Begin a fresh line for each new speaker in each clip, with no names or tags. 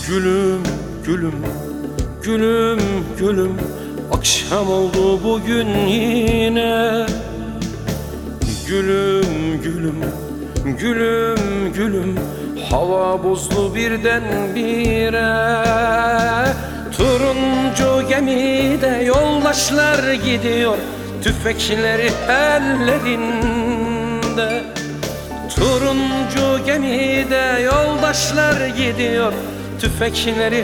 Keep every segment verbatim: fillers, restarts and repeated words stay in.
Gülüm, gülüm, gülüm, gülüm, akşam oldu bugün yine. Gülüm, gülüm, gülüm, gülüm, hava bozdu birdenbire. Turuncu gemide yoldaşlar gidiyor, tüfekleri ellerinde. Turuncu gemide yoldaşlar gidiyor, tüfekleri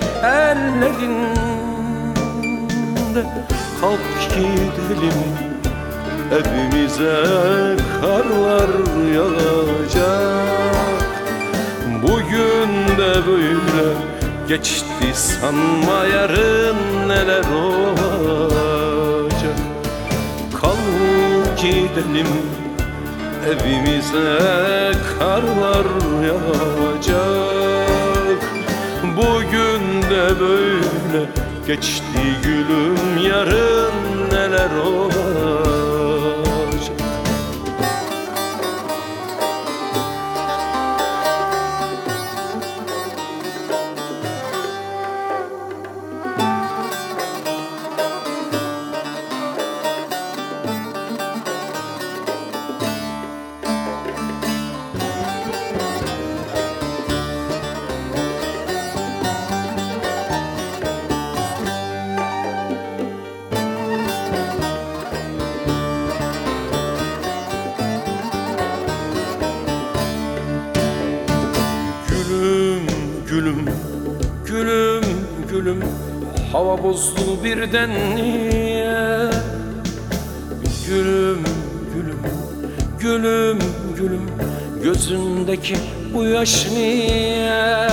ellerinde. Kalk gidelim evimize, karlar yağacak. Bugün de böyle geçti, sanma yarın neler olacak. Kalk gidelim evimize, karlar yağacak. Bugün de böyle geçti gülüm, yarın neler olacak. Gülüm, gülüm, gülüm, hava bozdu birden niye? Gülüm, gülüm, gülüm, gülüm, gözündeki bu yaş niye?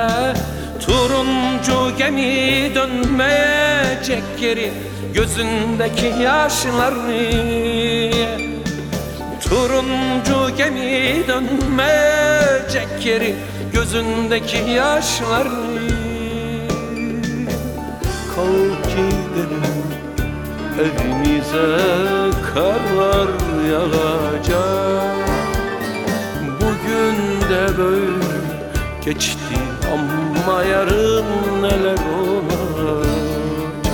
Turuncu gemi dönmeyecek geri, gözündeki yaşlar niye? Turuncu gemi dönmeyecek geri, gözündeki yaşlar niye? Kalk gidelim evimize, karlar yağacak. Bugün de böyle geçti ama yarın neler olacak.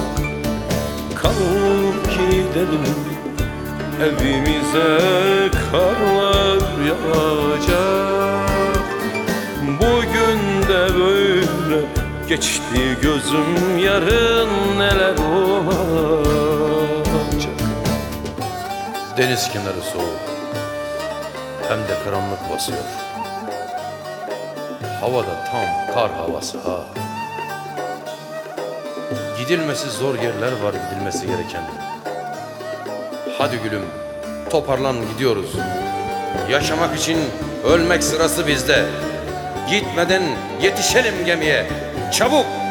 Kalk gidelim evimize, karlar yağacak. Bugün de böyle geçti gözüm, yarın neler olacak.
Deniz kenarı soğuk, hem de karanlık basıyor. Havada tam kar havası ha. Gidilmesi zor yerler var, gidilmesi gereken. Hadi gülüm, toparlan, gidiyoruz. Yaşamak için ölmek sırası bizde. Gitmeden yetişelim gemiye. Çabuk!